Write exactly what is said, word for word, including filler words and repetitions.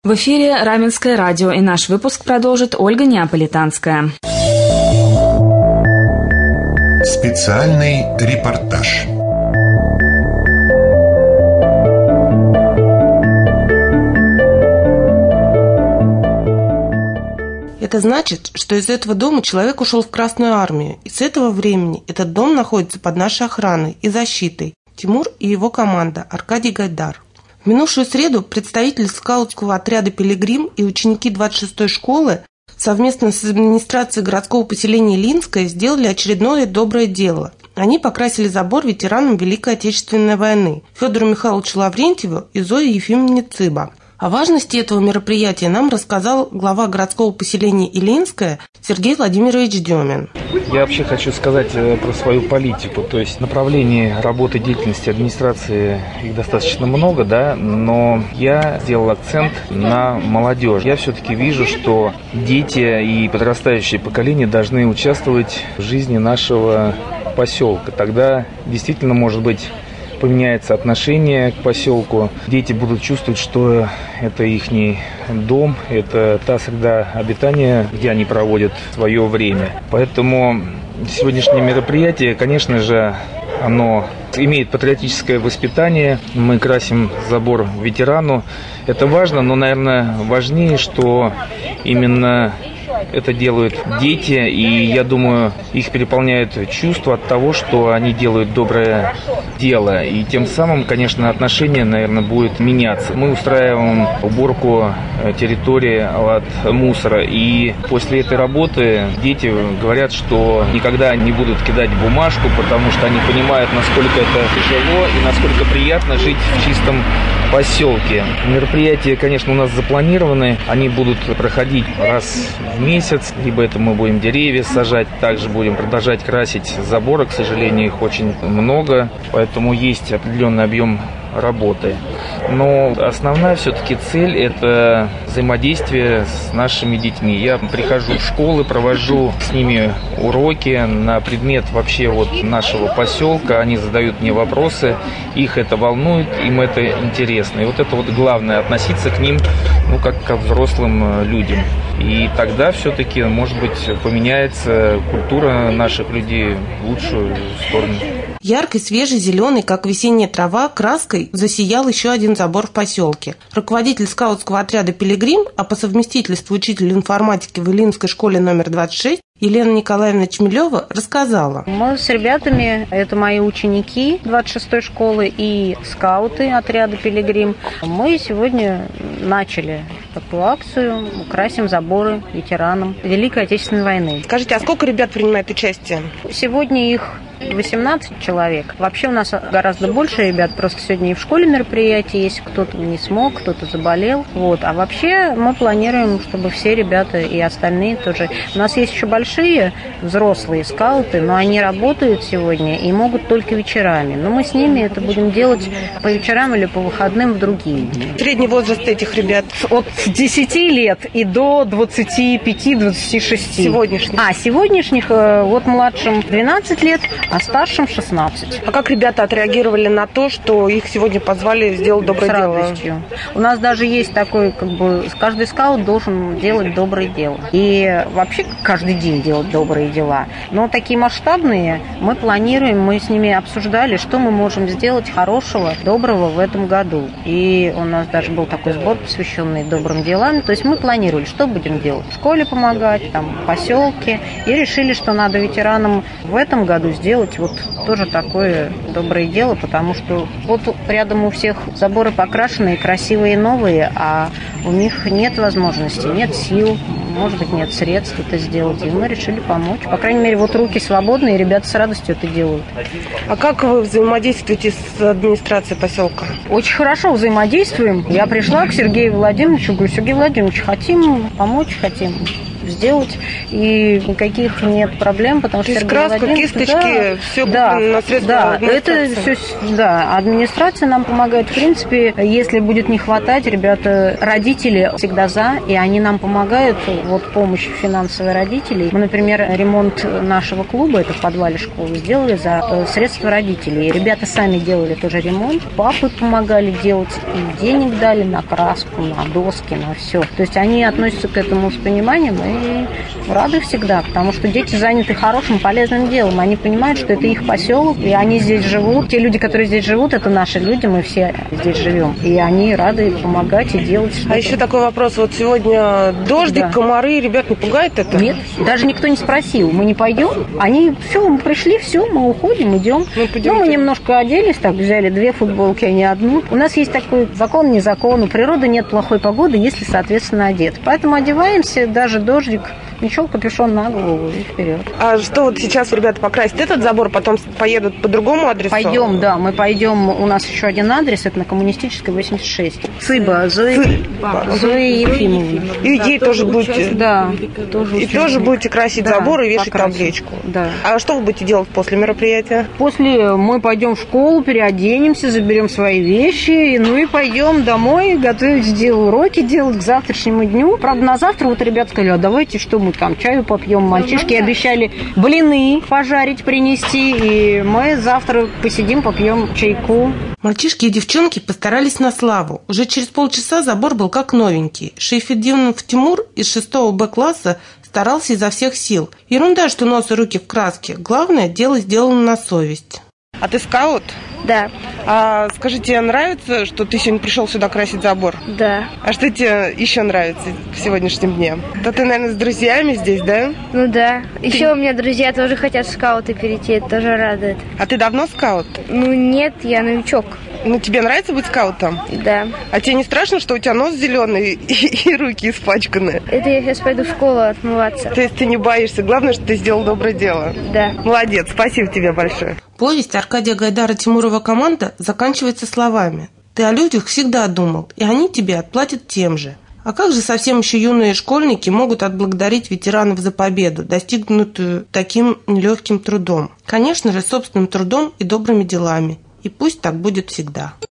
В эфире Раменское радио, и наш выпуск продолжит Ольга Неаполитанская. Специальный репортаж. Это значит, что из этого дома человек ушел в Красную армию, и с этого времени этот дом находится под нашей охраной и защитой. Тимур и его команда, Аркадий Гайдар. В минувшую среду представители скаутского отряда «Пилигрим» и ученики двадцать шестой школы совместно с администрацией городского поселения Илинское сделали очередное доброе дело. Они покрасили забор ветеранам Великой Отечественной войны Федору Михайловичу Лаврентьеву и Зое Ефимовне Цыба. О важности этого мероприятия нам рассказал глава городского поселения Илинское Сергей Владимирович Демин. Я вообще хочу сказать про свою политику. То есть направлений работы деятельности администрации их достаточно много, да, но я сделал акцент на молодежь. Я все-таки вижу, что дети и подрастающее поколение должны участвовать в жизни нашего поселка. Тогда действительно, может быть, поменяется отношение к поселку. Дети будут чувствовать, что это их дом, это та среда обитания, где они проводят свое время. Поэтому сегодняшнее мероприятие, конечно же, оно имеет патриотическое воспитание. Мы красим забор ветерану. Это важно, но, наверное, важнее, что именно это делают дети, и я думаю, их переполняют чувства от того, что они делают доброе дело. И тем самым, конечно, отношение, наверное, будет меняться. Мы устраиваем уборку территории от мусора, и после этой работы дети говорят, что никогда не будут кидать бумажку, потому что они понимают, насколько это тяжело и насколько приятно жить в чистом поселке. Мероприятия, конечно, у нас запланированы. Они будут проходить раз в месяц. Либо это мы будем деревья сажать. Также будем продолжать красить заборы. К сожалению, их очень много. Поэтому есть определенный объем работы. Но основная все-таки цель – это взаимодействие с нашими детьми. Я прихожу в школы, провожу с ними уроки на предмет вообще вот нашего поселка. Они задают мне вопросы, их это волнует, им это интересно. И вот это вот главное – относиться к ним, ну, как к взрослым людям. И тогда все-таки, может быть, поменяется культура наших людей в лучшую сторону. Яркий, свежий, зеленый, как весенняя трава, краской засиял еще один забор в поселке. Руководитель скаутского отряда «Пилигрим», а по совместительству учитель информатики в Илинской школе номер двадцать шесть, Елена Николаевна Чмелева рассказала. Мы с ребятами, это мои ученики двадцать шестой школы и скауты отряда «Пилигрим», мы сегодня начали такую акцию «Красим заборы ветеранам Великой Отечественной войны». Скажите, а сколько ребят принимает участие? Сегодня их восемнадцать человек. Вообще у нас гораздо больше ребят, просто сегодня и в школе мероприятие есть, кто-то не смог, кто-то заболел. Вот. А вообще мы планируем, чтобы все ребята и остальные тоже. У нас есть еще большие взрослые скауты, но они работают сегодня и могут только вечерами. Но мы с ними это будем делать по вечерам или по выходным в другие дни. Средний возраст этих ребят? От десяти лет и до двадцати пяти - двадцати шести. Сегодняшних? А, сегодняшних, вот младшим двенадцать лет, а старшим шестнадцать. А как ребята отреагировали на то, что их сегодня позвали сделать доброе С дело? радостью. У нас даже есть такой, как бы, каждый скаут должен делать доброе дело. И вообще каждый день делать добрые дела. Но такие масштабные мы планируем, мы с ними обсуждали, что мы можем сделать хорошего, доброго в этом году. И у нас даже был такой сбор, посвященный добрым делам. То есть мы планировали, что будем делать. В школе помогать, там, в поселке. И решили, что надо ветеранам в этом году сделать вот тоже такое доброе дело, потому что вот рядом у всех заборы покрашенные, красивые, новые, а у них нет возможности, нет сил, может быть, нет средств это сделать. И мы решили помочь. По крайней мере, вот руки свободные, ребята с радостью это делают. А как вы взаимодействуете с администрацией поселка? Очень хорошо взаимодействуем. Я пришла к Сергею Владимировичу, говорю: Сергей Владимирович, хотим помочь, хотим сделать, и никаких нет проблем, потому что Сергей краску, кисточки, да, все да, на средства да, администрации. Это все, да, администрация нам помогает. В принципе, если будет не хватать, ребята, родители всегда за, и они нам помогают. Вот помощь финансовой родителей. Мы, например, ремонт нашего клуба, это в подвале школы, сделали за средства родителей. И ребята сами делали тоже ремонт, папы помогали делать, и денег дали на краску, на доски, на все. То есть они относятся к этому с пониманием и рады всегда, потому что дети заняты хорошим, полезным делом. Они понимают, что это их поселок, и они здесь живут. Те люди, которые здесь живут, это наши люди, мы все здесь живем. И они рады помогать и делать что-то. А еще такой вопрос. Вот сегодня дождик, да. комары, ребят, не пугает это? Нет, даже никто не спросил. Мы не пойдем. Они, все, мы пришли, все, мы уходим, идем. Ну, ну, мы немножко оделись, так взяли две футболки, а не одну. У нас есть такой закон, не закон. У природы нет плохой погоды, если, соответственно, одет. Поэтому одеваемся, даже дождик, ничего, капюшон на голову и вперед. А что вот сейчас ребята покрасят этот забор, потом поедут по другому адресу? Пойдем, да, мы пойдем. У нас еще один адрес, это на Коммунистической, восемьдесят шесть. Цыба, Зои, Зои Ефимовны. И ей да, тоже будете? Да, тоже И тоже будете красить да, забор и вешать покрасим. Табличку? Да. А что вы будете делать после мероприятия? После мы пойдем в школу, переоденемся, заберем свои вещи, ну и пойдем домой, готовить, сделать уроки, делать к завтрашнему дню. Правда, на завтра вот ребята сказали, а давайте что мы там чаю попьем. Мальчишки обещали блины пожарить, принести, и мы завтра посидим, попьем чайку. Мальчишки и девчонки постарались на славу. Уже через полчаса забор был как новенький. Шейфетдинов Тимур из шестого Б класса старался изо всех сил. Ерунда, что нос и руки в краске. Главное, дело сделано на совесть. А ты скаут? Да. А скажи, тебе нравится, что ты сегодня пришел сюда красить забор? Да. А что тебе еще нравится в сегодняшнем дне? Да ты, наверное, с друзьями здесь, да? Ну да. Ты... Еще у меня друзья тоже хотят в скауты перейти, это тоже радует. А ты давно скаут? Ну нет, я новичок. Ну, тебе нравится быть скаутом? Да. А тебе не страшно, что у тебя нос зеленый и, и руки испачканы? Это я сейчас пойду в школу отмываться. То есть ты не боишься? Главное, что ты сделал доброе дело. Да. Молодец, спасибо тебе большое. Повесть Аркадия Гайдара «Тимурова команда» заканчивается словами: «Ты о людях всегда думал, и они тебе отплатят тем же». А как же совсем еще юные школьники могут отблагодарить ветеранов за победу, достигнутую таким нелегким трудом? Конечно же, собственным трудом и добрыми делами. И пусть так будет всегда.